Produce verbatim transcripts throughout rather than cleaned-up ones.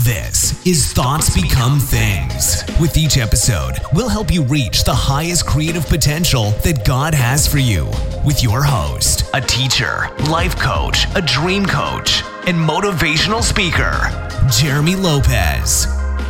This is Thoughts Become Things. With each episode, we'll help you reach the highest creative potential that God has for you. With your host, a teacher, life coach, a dream coach, and motivational speaker, Jeremy Lopez.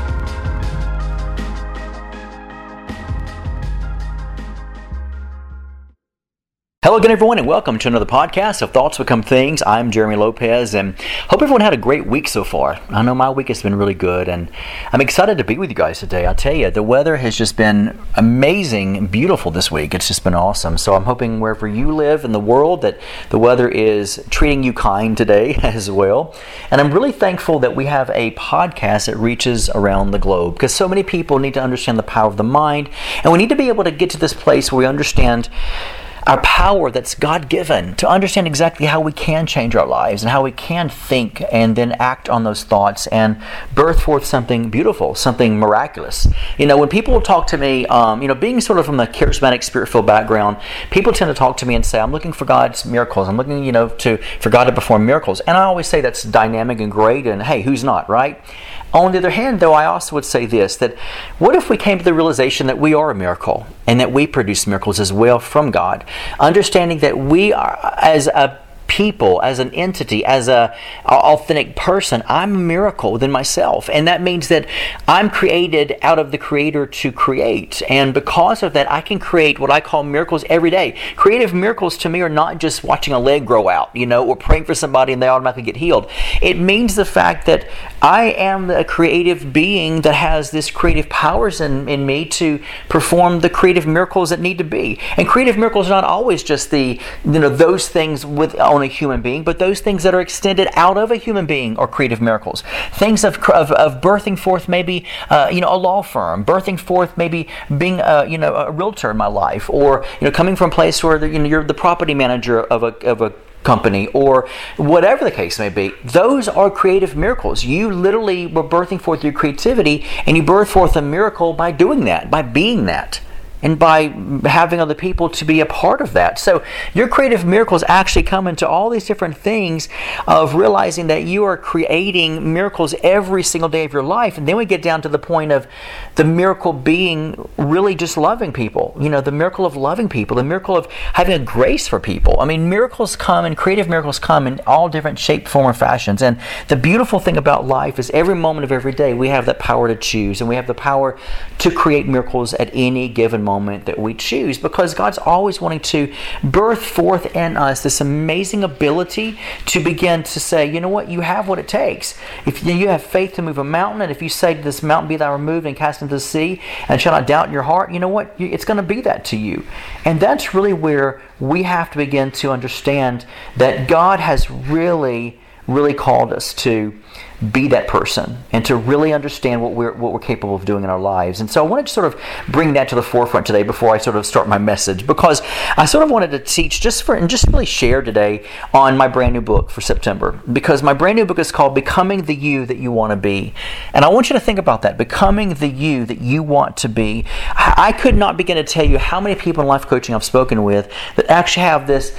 Hello again, everyone, and welcome to another podcast of Thoughts Become Things. I'm Jeremy Lopez, and hope everyone had a great week so far. I know my week has been really good, and I'm excited to be with you guys today. I'll tell you, the weather has just been amazing and beautiful this week. It's just been awesome. So I'm hoping wherever you live in the world that the weather is treating you kind today as well. And I'm really thankful that we have a podcast that reaches around the globe, because so many people need to understand the power of the mind, and we need to be able to get to this place where we understand our power that's God-given, to understand exactly how we can change our lives and how we can think and then act on those thoughts and birth forth something beautiful, something miraculous. You know, when people talk to me, um, you know, being sort of from a charismatic, spirit-filled background, people tend to talk to me and say, I'm looking for God's miracles. I'm looking, you know, to for God to perform miracles. And I always say that's dynamic and great, and hey, who's not, right? On the other hand, though, I also would say this, that what if we came to the realization that we are a miracle and that we produce miracles as well from God? Understanding that we are, as a people, as an entity, as a, a authentic person, I'm a miracle within myself. And that means that I'm created out of the Creator to create. And because of that, I can create what I call miracles every day. Creative miracles to me are not just watching a leg grow out, you know, or praying for somebody and they automatically get healed. It means the fact that I am a creative being that has this creative powers in, in me to perform the creative miracles that need to be. And creative miracles are not always just the, you know, those things with on a human being, but those things that are extended out of a human being are creative miracles. Things of of, of birthing forth maybe uh, you know a law firm, birthing forth maybe being a, you know a realtor in my life, or you know coming from a place where the, you know you're the property manager of a of a company, or whatever the case may be. Those are creative miracles. You literally were birthing forth your creativity, and you birth forth a miracle by doing that, by being that, and by having other people to be a part of that. So your creative miracles actually come into all these different things of realizing that you are creating miracles every single day of your life. And then we get down to the point of the miracle being really just loving people. You know, the miracle of loving people, the miracle of having a grace for people. I mean, miracles come, and creative miracles come in all different shape, form, or fashions. And the beautiful thing about life is every moment of every day we have that power to choose, and we have the power to create miracles at any given moment moment that we choose, because God's always wanting to birth forth in us this amazing ability to begin to say, you know what, you have what it takes. If you have faith to move a mountain, and if you say to this mountain, be thou removed and cast into the sea, and shall not doubt in your heart, you know what, it's going to be that to you. And that's really where we have to begin to understand that God has really, really called us to be that person, and to really understand what we're what we're capable of doing in our lives. And so I wanted to sort of bring that to the forefront today before I sort of start my message, because I sort of wanted to teach just for and just really share today on my brand new book for September, because my brand new book is called Becoming the You That You Want to Be. And I want you to think about that, becoming the you that you want to be. I could not begin to tell you how many people in life coaching I've spoken with that actually have this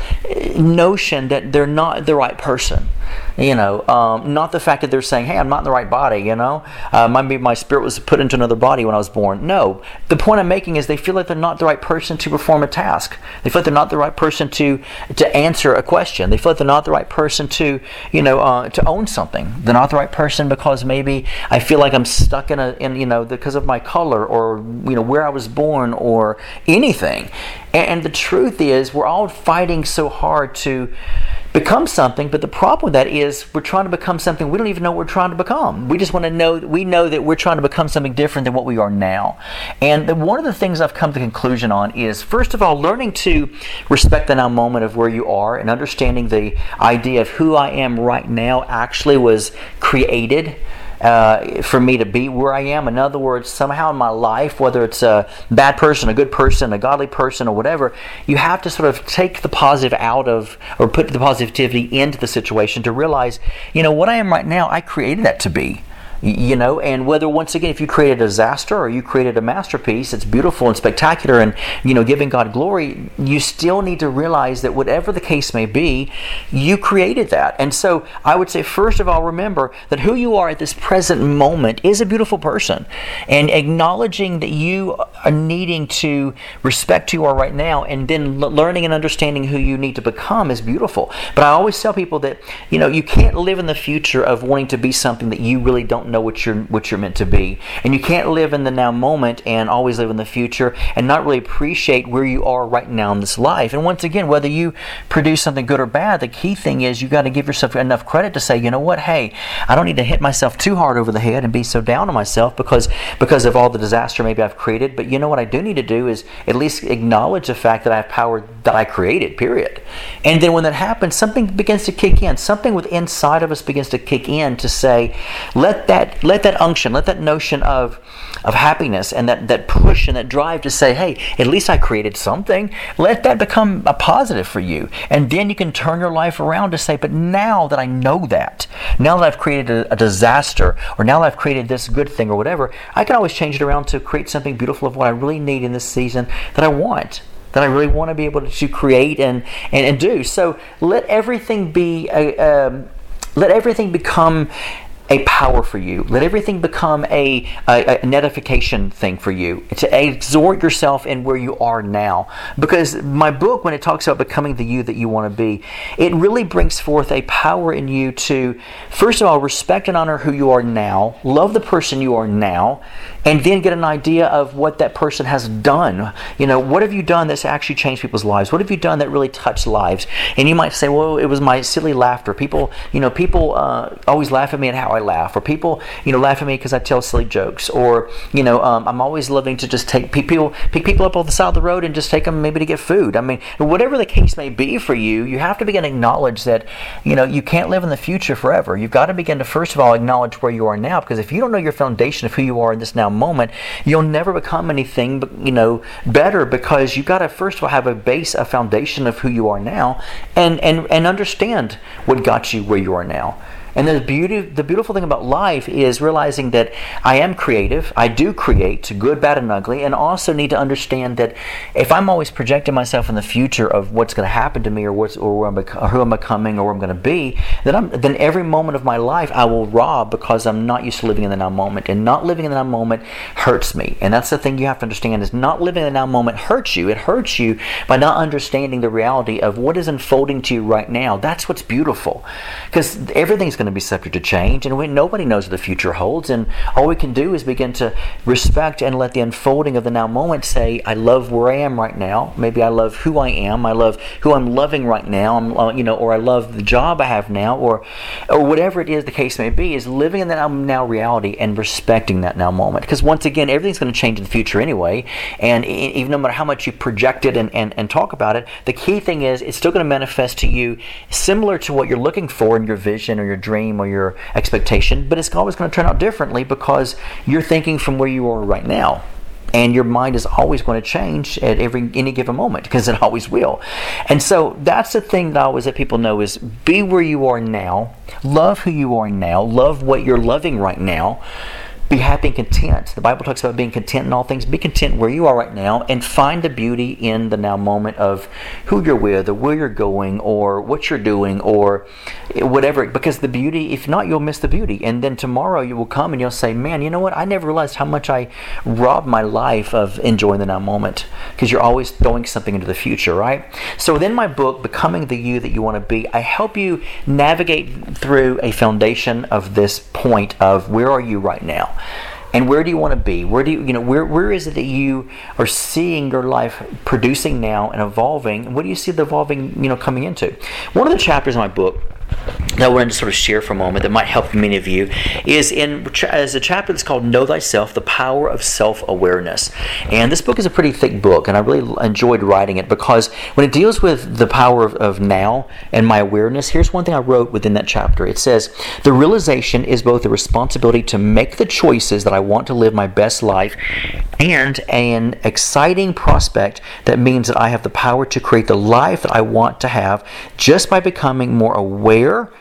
notion that they're not the right person. You know, um, not the fact that they're saying, hey, I'm not in the right body, you know. Uh, maybe my spirit was put into another body when I was born. No. The point I'm making is they feel like they're not the right person to perform a task. They feel like they're not the right person to to answer a question. They feel like they're not the right person to, you know, uh, to own something. They're not the right person because maybe I feel like I'm stuck in a, in, you know, because of my color, or, you know, where I was born, or anything. And, and the truth is, we're all fighting so hard to become something, but the problem with that is we're trying to become something we don't even know what we're trying to become. We just want to know, we know that we're trying to become something different than what we are now. And the, one of the things I've come to the conclusion on is, first of all, learning to respect the now moment of where you are, and understanding the idea of who I am right now actually was created Uh, for me to be where I am. In other words, somehow in my life, whether it's a bad person, a good person, a godly person, or whatever, you have to sort of take the positive out of, or put the positivity into the situation to realize, you know, what I am right now, I created that to be. You know, and whether, once again, if you create a disaster or you created a masterpiece, it's beautiful and spectacular and, you know, giving God glory, you still need to realize that whatever the case may be, you created that. And so I would say, first of all, remember that who you are at this present moment is a beautiful person. And acknowledging that you are needing to respect who you are right now, and then l- learning and understanding who you need to become is beautiful. But I always tell people that, you know, you can't live in the future of wanting to be something that you really don't know what you're what you're meant to be, and you can't live in the now moment and always live in the future and not really appreciate where you are right now in this life. And once again, whether you produce something good or bad, the key thing is you got to give yourself enough credit to say, you know what, hey, I don't need to hit myself too hard over the head and be so down on myself because because of all the disaster maybe I've created. But you know what I do need to do is at least acknowledge the fact that I have power that I created, period. And then when that happens, something begins to kick in. Something within inside of us begins to kick in to say, let that let that unction, let that notion of of happiness and that, that push and that drive to say, hey, at least I created something. Let that become a positive for you. And then you can turn your life around to say, but now that I know that, now that I've created a, a disaster, or now that I've created this good thing or whatever, I can always change it around to create something beautiful of what I really need in this season that I want. That I really want to be able to create and, and, and do. So let everything be a, um, let everything become a power for you. Let everything become a, a, a edification thing for you. To exhort yourself in where you are now. Because my book, when it talks about becoming the you that you want to be, it really brings forth a power in you to, first of all, respect and honor who you are now, love the person you are now, and then get an idea of what that person has done. You know, what have you done that's actually changed people's lives? What have you done that really touched lives? And you might say, well, it was my silly laughter. People, you know, people uh, always laugh at me at how I laugh, or people, you know, laugh at me because I tell silly jokes, or, you know, um, I'm always loving to just take people, pick people up off the side of the road and just take them maybe to get food. I mean, whatever the case may be for you, you have to begin to acknowledge that, you know, you can't live in the future forever. You've got to begin to, first of all, acknowledge where you are now, because if you don't know your foundation of who you are in this now moment, you'll never become anything, you know, better, because you've got to, first of all, have a base, a foundation of who you are now, and and and understand what got you where you are now. And the beauty, the beautiful thing about life is realizing that I am creative. I do create, good, bad, and ugly, and also need to understand that if I'm always projecting myself in the future of what's going to happen to me, or what's, or, where I'm, or who I'm becoming, or where I'm going to be, then I'm, then every moment of my life I will rob, because I'm not used to living in the now moment, and not living in the now moment hurts me. And that's the thing you have to understand: is not living in the now moment hurts you. It hurts you by not understanding the reality of what is unfolding to you right now. That's what's beautiful, because everything's going to be subject to change, and we, nobody knows what the future holds, and all we can do is begin to respect and let the unfolding of the now moment say, I love where I am right now. Maybe I love who I am. I love who I'm loving right now. I'm, uh, you know, or I love the job I have now, or or whatever it is the case may be. Is living in that now reality and respecting that now moment, because once again, everything's going to change in the future anyway, and even no matter how much you project it and, and, and talk about it, the key thing is it's still going to manifest to you similar to what you're looking for in your vision or your dream or your expectation, but it's always going to turn out differently, because you're thinking from where you are right now, and your mind is always going to change at every any given moment, because it always will. And so that's the thing that I always let people know: is be where you are now, love who you are now, love what you're loving right now. Be happy and content. The Bible talks about being content in all things. Be content where you are right now, and find the beauty in the now moment of who you're with, or where you're going, or what you're doing, or whatever. Because the beauty, if not, you'll miss the beauty. And then tomorrow you will come and you'll say, man, you know what? I never realized how much I robbed my life of enjoying the now moment. Because you're always throwing something into the future, right? So within my book, Becoming the You That You Want to Be, I help you navigate through a foundation of this point of where are you right now? And where do you want to be? Where do you, you know, where where is it that you are seeing your life producing now and evolving? And what do you see the evolving, you know, coming into? One of the chapters in my book that I wanted to sort of share for a moment that might help many of you is in as a chapter that's called Know Thyself, the Power of Self-Awareness. And this book is a pretty thick book, and I really enjoyed writing it, because when it deals with the power of, of now and my awareness, here's one thing I wrote within that chapter. It says, the realization is both a responsibility to make the choices that I want to live my best life, and an exciting prospect that means that I have the power to create the life that I want to have just by becoming more aware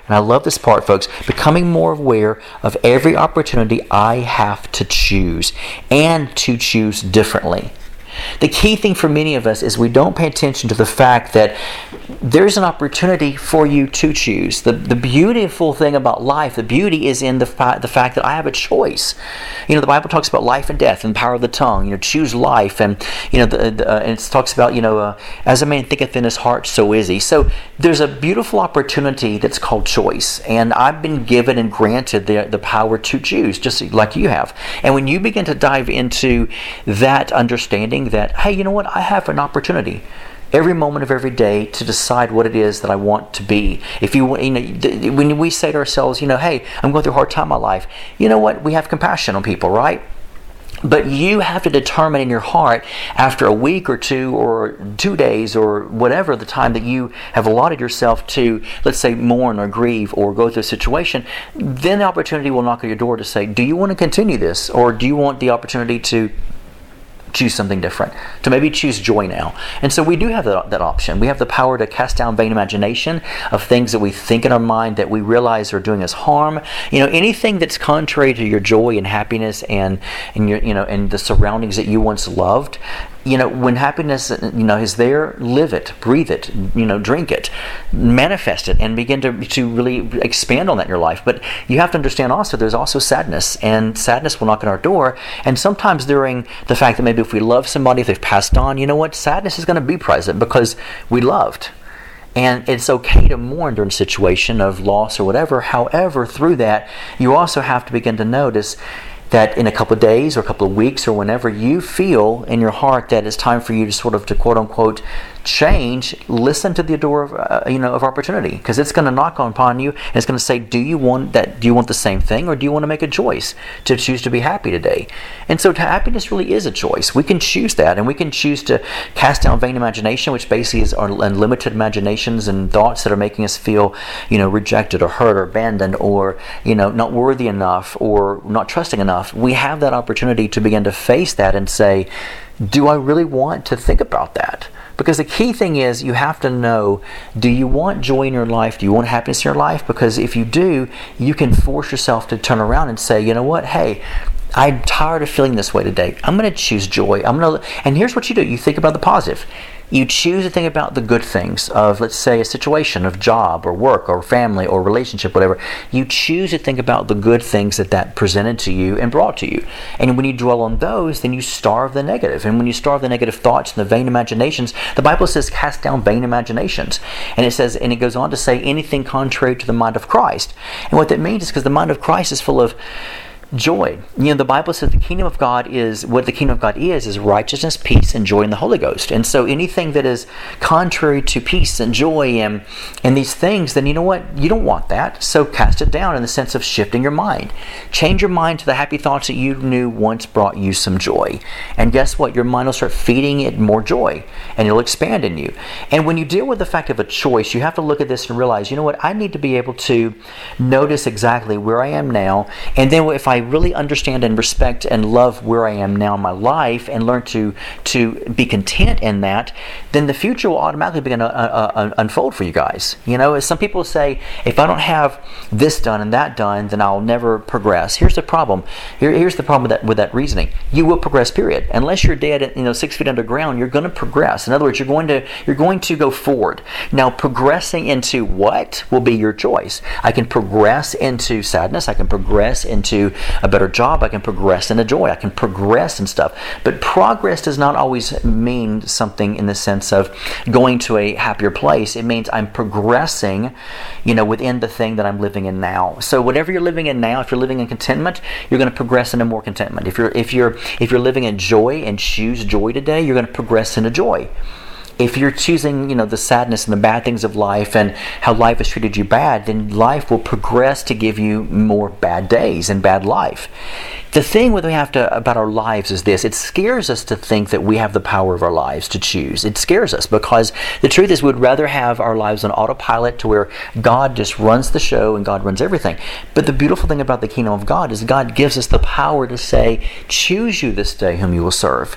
And I love this part, folks. Becoming more aware of every opportunity I have to choose and to choose differently. The key thing for many of us is we don't pay attention to the fact that there's an opportunity for you to choose. The the beautiful thing about life, the beauty is in the, fa- the fact that I have a choice. You know, the Bible talks about life and death and the power of the tongue. You know, choose life. And, you know, the, the, uh, and it talks about, you know, uh, as a man thinketh in his heart, so is he. So there's a beautiful opportunity that's called choice. And I've been given and granted the, the power to choose, just like you have. And when you begin to dive into that understanding, that, hey, you know what, I have an opportunity every moment of every day to decide what it is that I want to be. If you, you know, when we say to ourselves, you know, hey, I'm going through a hard time in my life, you know what, we have compassion on people, right? But you have to determine in your heart, after a week or two or two days or whatever the time that you have allotted yourself to, let's say, mourn or grieve or go through a situation, then the opportunity will knock on your door to say, do you want to continue this, or do you want the opportunity to choose something different, to maybe choose joy now? And so we do have that, that option. We have the power to cast down vain imagination of things that we think in our mind that we realize are doing us harm. You know, anything that's contrary to your joy and happiness and and your, you know, and the surroundings that you once loved. You know, when happiness, you know, is there, live it, breathe it, you know, drink it, manifest it, and begin to to really expand on that in your life. But you have to understand also, there's also sadness, and sadness will knock on our door. And sometimes during the fact that maybe if we love somebody, if they've passed on, you know what, sadness is going to be present because we loved. And it's okay to mourn during a situation of loss or whatever. However, through that, you also have to begin to notice that in a couple of days or a couple of weeks or whenever you feel in your heart that it's time for you to sort of to quote unquote change, listen to the door of uh, you know of opportunity, because it's going to knock upon you and it's going to say, do you want that? Do you want the same thing, or do you want to make a choice to choose to be happy today? And so happiness really is a choice. We can choose that, and we can choose to cast down vain imagination, which basically is our unlimited imaginations and thoughts that are making us feel, you know, rejected or hurt or abandoned or, you know, not worthy enough or not trusting enough. We have that opportunity to begin to face that and say, do I really want to think about that? Because the key thing is, you have to know, do you want joy in your life? Do you want happiness in your life? Because if you do, you can force yourself to turn around and say, you know what, hey, I'm tired of feeling this way today. I'm going to choose joy. I'm going to, and here's what you do. You think about the positive. You choose to think about the good things of, let's say, a situation of job or work or family or relationship, whatever. You choose to think about the good things that that presented to you and brought to you. And when you dwell on those, then you starve the negative. And when you starve the negative thoughts and the vain imaginations, the Bible says, cast down vain imaginations. And it says, and it goes on to say, anything contrary to the mind of Christ. And what that means is because the mind of Christ is full of joy. You know, the Bible says the kingdom of God is, what the kingdom of God is, is righteousness, peace, and joy in the Holy Ghost. And so anything that is contrary to peace and joy and, and these things, then you know what? You don't want that. So cast it down in the sense of shifting your mind. Change your mind to the happy thoughts that you knew once brought you some joy. And guess what? Your mind will start feeding it more joy, and it'll expand in you. And when you deal with the fact of a choice, you have to look at this and realize, you know what? I need to be able to notice exactly where I am now. And then if I I really understand and respect and love where I am now in my life and learn to to be content in that, then the future will automatically begin to uh, uh, unfold for you guys. You know, as some people say, if I don't have this done and that done, then I'll never progress. Here's the problem. Here, here's the problem with that with that reasoning. You will progress, period. Unless you're dead, at, you know, six feet underground, you're going to progress. In other words, you're going to you're going to go forward. Now, progressing into what will be your choice. I can progress into sadness. I can progress into a better job. I can progress into joy. I can progress and stuff. But progress does not always mean something in the sense of going to a happier place. It means I'm progressing, you know, within the thing that I'm living in now. So whatever you're living in now, if you're living in contentment, you're going to progress into more contentment. If you're if you're if you're living in joy and choose joy today, you're going to progress into joy. If you're choosing, you know, the sadness and the bad things of life and how life has treated you bad, then life will progress to give you more bad days and bad life. The thing that we have to about our lives is this: it scares us to think that we have the power of our lives to choose. It scares us because the truth is we'd rather have our lives on autopilot to where God just runs the show and God runs everything. But the beautiful thing about the kingdom of God is God gives us the power to say, choose you this day whom you will serve.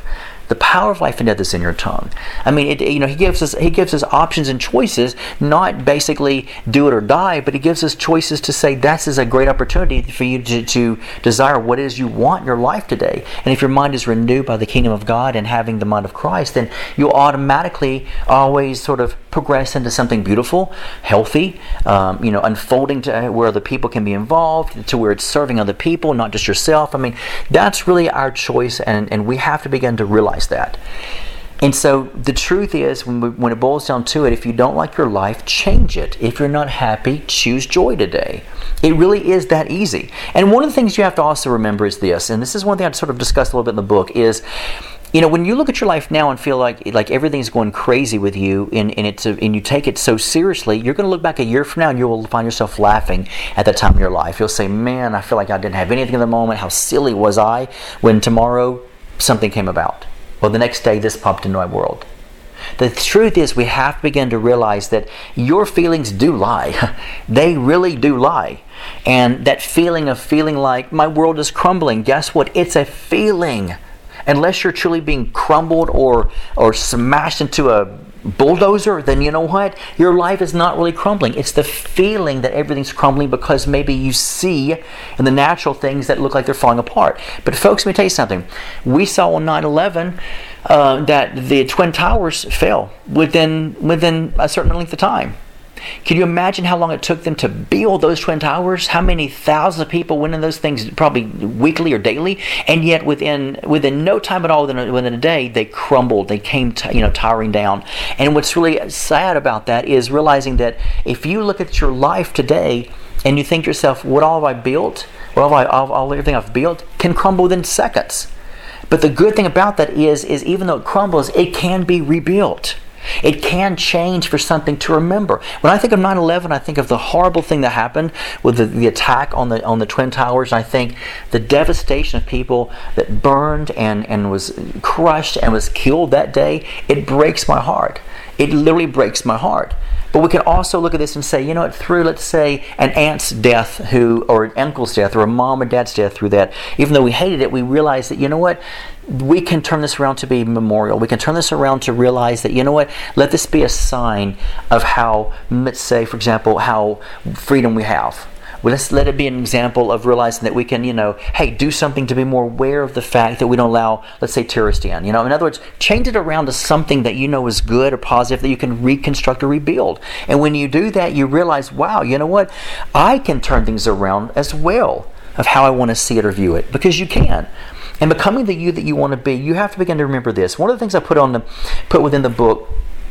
The power of life and death is in your tongue. I mean, it, you know, he gives us he gives us options and choices, not basically do it or die, but he gives us choices to say this is a great opportunity for you to, to desire what it is you want in your life today. And if your mind is renewed by the kingdom of God and having the mind of Christ, then you'll automatically always sort of progress into something beautiful, healthy, um, you know, unfolding to where other people can be involved, to where it's serving other people, not just yourself. I mean, that's really our choice, and, and we have to begin to realize that. And so the truth is, when, we, when it boils down to it, if you don't like your life, change it. If you're not happy, choose joy today. It really is that easy. And one of the things you have to also remember is this, and this is one thing I sort of discussed a little bit in the book, is, you know, when you look at your life now and feel like like everything's going crazy with you, and, and it's a, and you take it so seriously, you're going to look back a year from now and you will find yourself laughing at that time in your life. You'll say, man, I feel like I didn't have anything in the moment. How silly was I when tomorrow something came about? Well, the next day this popped into my world. The truth is, we have to begin to realize that your feelings do lie. They really do lie. And that feeling of feeling like my world is crumbling, guess what? It's a feeling. Unless you're truly being crumbled or or smashed into a bulldozer, then you know what? Your life is not really crumbling. It's the feeling that everything's crumbling because maybe you see in the natural things that look like they're falling apart. But folks, let me tell you something. We saw on nine eleven uh, that the Twin Towers fell within within a certain length of time. Can you imagine how long it took them to build those Twin Towers? How many thousands of people went in those things, probably weekly or daily? And yet, within within no time at all, within a, within a day, they crumbled. They came, t- you know, towering down. And what's really sad about that is realizing that if you look at your life today and you think to yourself, "What all have I built? What all, I, all, all everything I've built can crumble within seconds." But the good thing about that is, is even though it crumbles, it can be rebuilt. It can change for something to remember. When I think of nine eleven, I think of the horrible thing that happened with the, the attack on the on the Twin Towers. I think the devastation of people that burned and, and was crushed and was killed that day. It breaks my heart. It literally breaks my heart. But we can also look at this and say, you know what, through, let's say, an aunt's death who, or an uncle's death, or a mom or dad's death through that, even though we hated it, we realize that, you know what, we can turn this around to be memorial. We can turn this around to realize that, you know what, let this be a sign of how, let's say, for example, how freedom we have. Well, let's let it be an example of realizing that we can, you know, hey, do something to be more aware of the fact that we don't allow, let's say, terrorists in. You know, in other words, change it around to something that you know is good or positive that you can reconstruct or rebuild. And when you do that, you realize, wow, you know what? I can turn things around as well of how I want to see it or view it, because you can. And becoming the you that you want to be, you have to begin to remember this. One of the things I put on the put within the book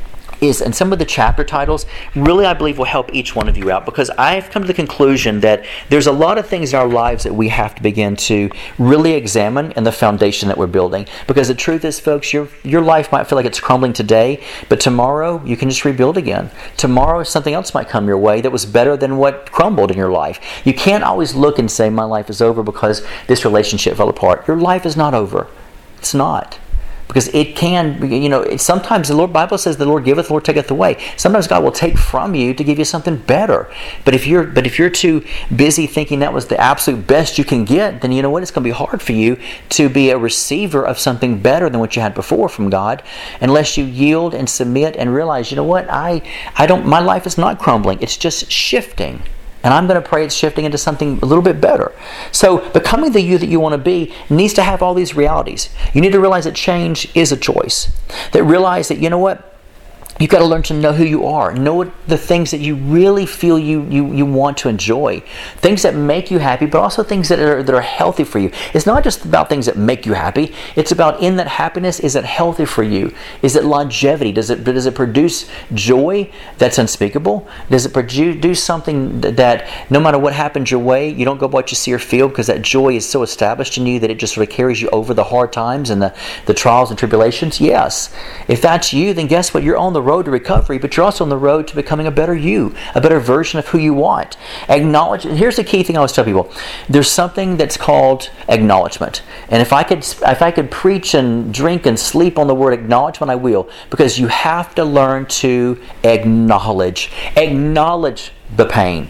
is, and some of the chapter titles really, I believe, will help each one of you out, because I've come to the conclusion that there's a lot of things in our lives that we have to begin to really examine in the foundation that we're building. Because the truth is, folks, your your life might feel like it's crumbling today, but tomorrow you can just rebuild again. Tomorrow something else might come your way that was better than what crumbled in your life. You can't always look and say, my life is over because this relationship fell apart. Your life is not over. It's not. Because it can, you know, it, sometimes the Lord Bible says the Lord giveth, the Lord taketh away. Sometimes God will take from you to give you something better. But if you're but if you're too busy thinking that was the absolute best you can get, then you know what? It's going to be hard for you to be a receiver of something better than what you had before from God, unless you yield and submit and realize, you know what? I I don't. My life is not crumbling. It's just shifting. And I'm going to pray it's shifting into something a little bit better. So becoming the you that you want to be needs to have all these realities. You need to realize that change is a choice. That realize that, you know what? You've got to learn to know who you are. Know what the things that you really feel you, you, you want to enjoy. Things that make you happy, but also things that are, that are healthy for you. It's not just about things that make you happy. It's about, in that happiness, is it healthy for you? Is it longevity? Does it does it produce joy that's unspeakable? Does it produce something that no matter what happens your way, you don't go by what you see or feel, because that joy is so established in you that it just sort of carries you over the hard times and the, the trials and tribulations? Yes. If that's you, then guess what? You're on the road to recovery, but you're also on the road to becoming a better you, a better version of who you want. Acknowledge. Here's the key thing I always tell people: there's something that's called acknowledgement. And if I could, if I could preach and drink and sleep on the word acknowledgement, I will, because you have to learn to acknowledge, acknowledge the pain.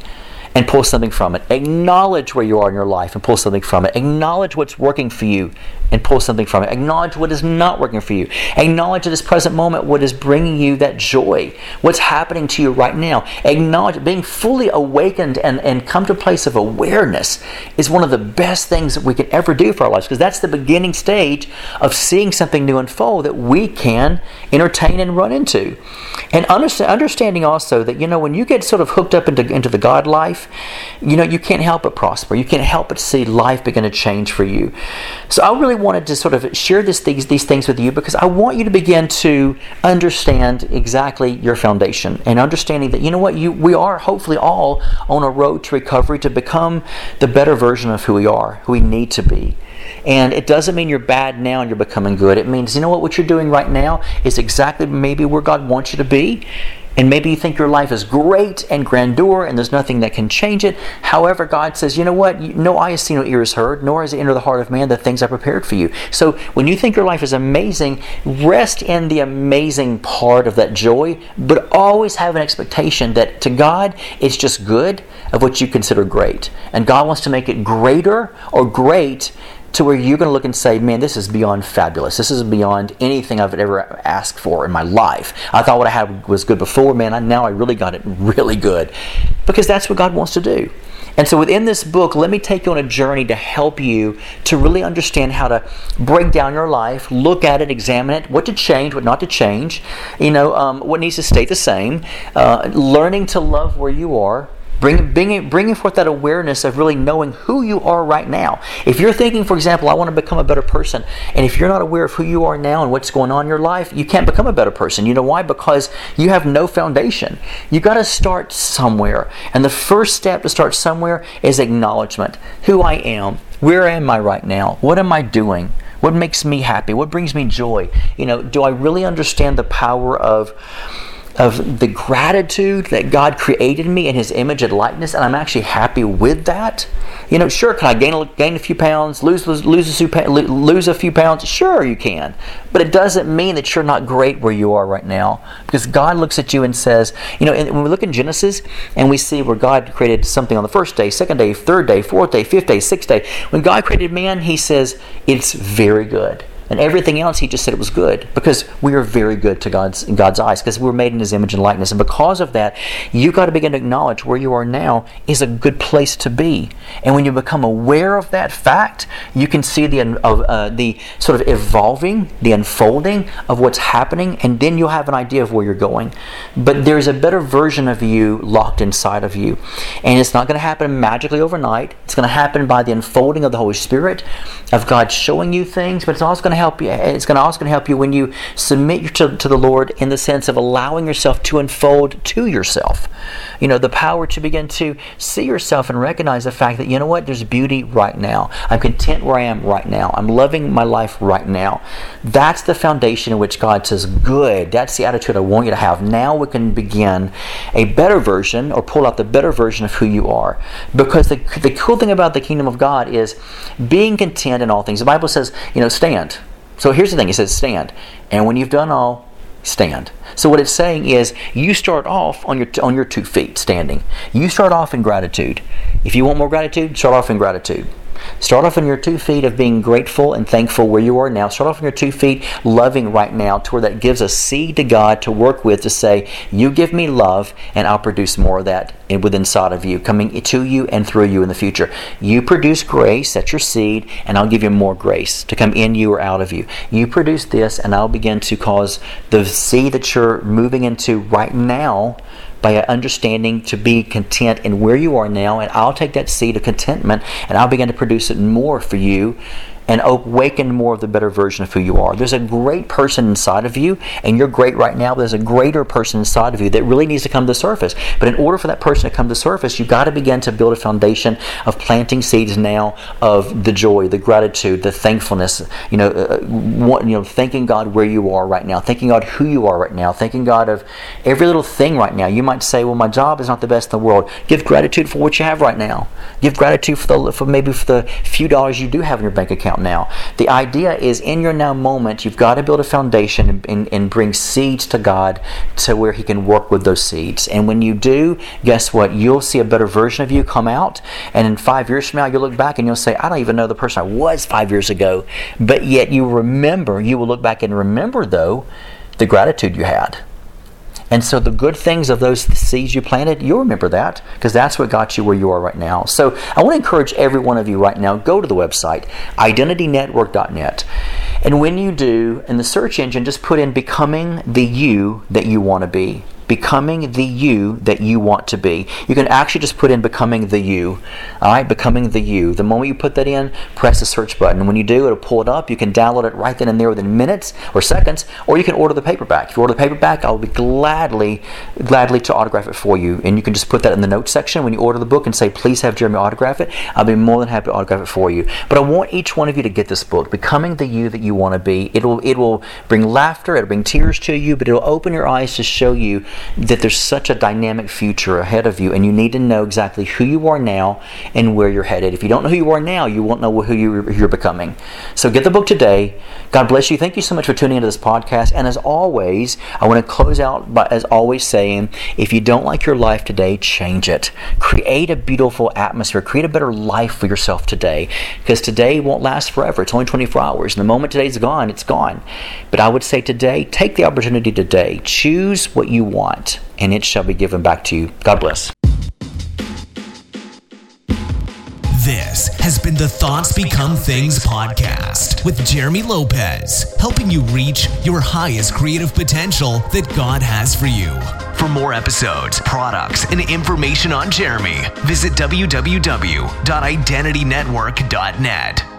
and pull something from it. Acknowledge where you are in your life and pull something from it. Acknowledge what's working for you and pull something from it. Acknowledge what is not working for you. Acknowledge at this present moment what is bringing you that joy, what's happening to you right now. Acknowledge being fully awakened and, and come to a place of awareness is one of the best things that we can ever do for our lives, because that's the beginning stage of seeing something new unfold that we can entertain and run into. And understand, understanding also that, you know, when you get sort of hooked up into, into the God life, you know, you can't help but prosper. You can't help but see life begin to change for you. So I really wanted to sort of share this, these, these things with you, because I want you to begin to understand exactly your foundation and understanding that, you know what, you we are hopefully all on a road to recovery to become the better version of who we are, who we need to be. And it doesn't mean you're bad now and you're becoming good. It means, you know what, what you're doing right now is exactly maybe where God wants you to be. And maybe you think your life is great and grandeur and there's nothing that can change it. However, God says, you know what? No eye has seen, no ear has heard, nor has it entered the heart of man the things I prepared for you. So when you think your life is amazing, rest in the amazing part of that joy, but always have an expectation that to God, it's just good of what you consider great. And God wants to make it greater or great to where you're going to look and say, man, this is beyond fabulous. This is beyond anything I've ever asked for in my life. I thought what I had was good before, man, I, now I really got it really good. Because that's what God wants to do. And so within this book, let me take you on a journey to help you to really understand how to break down your life, look at it, examine it, what to change, what not to change, you know, um, what needs to stay the same, uh, learning to love where you are, Bring, bringing, bringing forth that awareness of really knowing who you are right now. If you're thinking, for example, I want to become a better person, and if you're not aware of who you are now and what's going on in your life, you can't become a better person. You know why? Because you have no foundation. You got to start somewhere. And the first step to start somewhere is acknowledgement. Who I am. Where am I right now? What am I doing? What makes me happy? What brings me joy? You know, do I really understand the power of of the gratitude that God created me in His image and likeness, and I'm actually happy with that? You know, sure, can I gain a, gain a few pounds, lose lose a few lose a few pounds? Sure, you can, but it doesn't mean that you're not great where you are right now, because God looks at you and says, you know, and when we look in Genesis and we see where God created something on the first day, second day, third day, fourth day, fifth day, sixth day. When God created man, He says it's very good. And everything else, He just said it was good, because we are very good to God's in God's eyes, because we're made in His image and likeness. And because of that, you've got to begin to acknowledge where you are now is a good place to be. And when you become aware of that fact, you can see the uh, the sort of evolving, the unfolding of what's happening, and then you'll have an idea of where you're going. But there's a better version of you locked inside of you. And it's not going to happen magically overnight. It's going to happen by the unfolding of the Holy Spirit, of God showing you things, but it's also going to help you. It's going to also going to help you when you submit to, to the Lord in the sense of allowing yourself to unfold to yourself. You know, the power to begin to see yourself and recognize the fact that, you know what, there's beauty right now. I'm content where I am right now. I'm loving my life right now. That's the foundation in which God says, good. That's the attitude I want you to have. Now we can begin a better version, or pull out the better version of who you are. Because the, the cool thing about the kingdom of God is being content in all things. The Bible says, you know, stand. So here's the thing, it says stand. And when you've done all, stand. So what it's saying is, you start off on your on your two feet standing. You start off in gratitude. If you want more gratitude, start off in gratitude. Start off on your two feet of being grateful and thankful where you are now. Start off on your two feet loving right now, to where that gives a seed to God to work with, to say, you give me love and I'll produce more of that within inside of you, coming to you and through you in the future. You produce grace, that's your seed, and I'll give you more grace to come in you or out of you. You produce this, and I'll begin to cause the seed that you're moving into right now, by understanding to be content in where you are now, and I'll take that seed of contentment and I'll begin to produce it more for you and awaken more of the better version of who you are. There's a great person inside of you, and you're great right now. There's a greater person inside of you that really needs to come to the surface. But in order for that person to come to the surface, you've got to begin to build a foundation of planting seeds now of the joy, the gratitude, the thankfulness, you know, uh, what, you know, thanking God where you are right now, thanking God who you are right now, thanking God of every little thing right now. You might say, well, my job is not the best in the world. Give gratitude for what you have right now. Give gratitude for, the, for maybe for the few dollars you do have in your bank account out now. The idea is in your now moment, you've got to build a foundation and, and, and bring seeds to God to where He can work with those seeds. And when you do, guess what? You'll see a better version of you come out. And in five years from now, you'll look back and you'll say, I don't even know the person I was five years ago. But yet you remember, you will look back and remember, though, the gratitude you had. And so the good things of those seeds you planted, you'll remember that because that's what got you where you are right now. So I want to encourage every one of you right now, go to the website, identity network dot net. And when you do, in the search engine, just put in becoming the you that you want to be. Becoming the you that you want to be. You can actually just put in becoming the you. All right, becoming the you. The moment you put that in, press the search button. And when you do, it'll pull it up. You can download it right then and there within minutes or seconds, or you can order the paperback. If you order the paperback, I'll be gladly, gladly to autograph it for you. And you can just put that in the notes section when you order the book and say, please have Jeremy autograph it. I'll be more than happy to autograph it for you. But I want each one of you to get this book, Becoming the You That You Want to Be. It will, it will bring laughter, it'll bring tears to you, but it'll open your eyes to show you that there's such a dynamic future ahead of you, and you need to know exactly who you are now and where you're headed. If you don't know who you are now, you won't know who you're becoming. So get the book today. God bless you. Thank you so much for tuning into this podcast. And as always, I want to close out by, as always, saying, if you don't like your life today, change it. Create a beautiful atmosphere. Create a better life for yourself today, because today won't last forever. It's only twenty-four hours. And the moment today's gone, it's gone. But I would say today, take the opportunity today. Choose what you want, and it shall be given back to you. God bless. This has been the Thoughts Become Things podcast with Jeremy Lopez, helping you reach your highest creative potential that God has for you. For more episodes, products, and information on Jeremy, visit w w w dot identity network dot net.